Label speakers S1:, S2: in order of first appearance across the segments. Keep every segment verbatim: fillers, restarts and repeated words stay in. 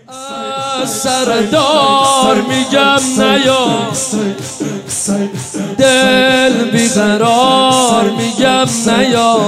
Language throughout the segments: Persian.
S1: سردار میگم نیا، دل بیقرار میگم نیا،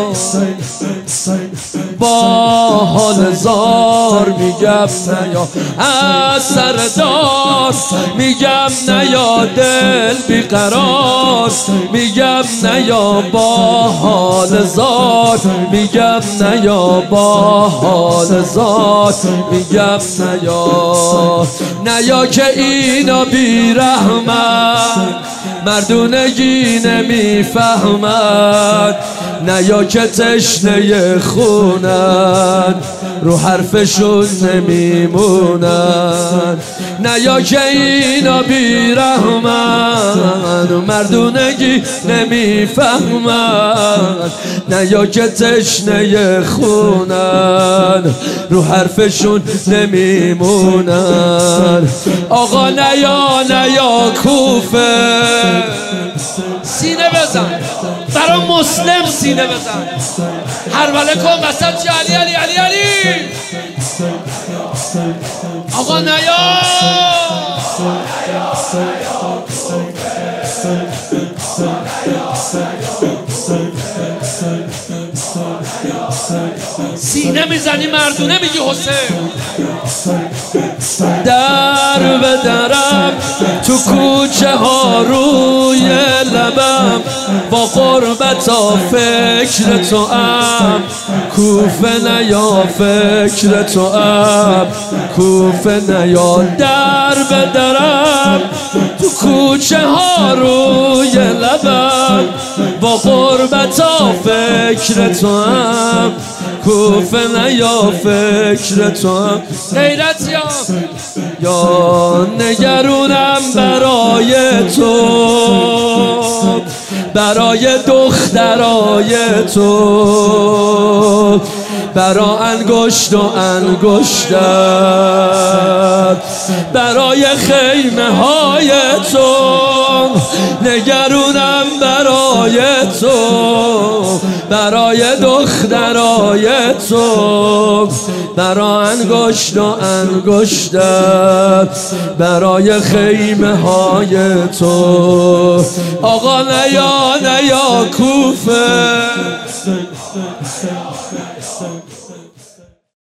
S1: با حال زار میگم نیا. از سردار میگم نیا، دل بیقرار میگم نیا، با حال زار میگم نیا، با حال زار میگم نیا. نیا که اینا بیرحمن، مردونگی نمیفهمن. نیا که تشنه خونن، رو حرفشون نمیمونن. نیا که اینا بیرحمن، مردونگی نمیفهمن. نیا که تشنه خونن، رو حرفشون نمیمونن. آقا نیا نیا کوفه، سینه بزن برا مسلم، سینه بزن هربله کن وسط چه علی علی علی علی. آقا نیا سینه میزنی مردونه میگی حسین. در به درم تو کوچه ها روی لبم، با غربتا فکر تو ام. کوفه نیا فکر تو ام، کوفه نیا. در به درم تو کوچه ها روی لبم، با غربتا فکر تو ام. کوفه نیا فکر تو ام. غیرت یا یا نگرونم برای تو، برای دخترای تو، برای انگشت و انگشتر، برای خیمه های تو. نگرونم برای تو، برای دخترای تو، برای انگشت و انگشتر، برای خیمه های تو. آقا نیا نیا کوفه.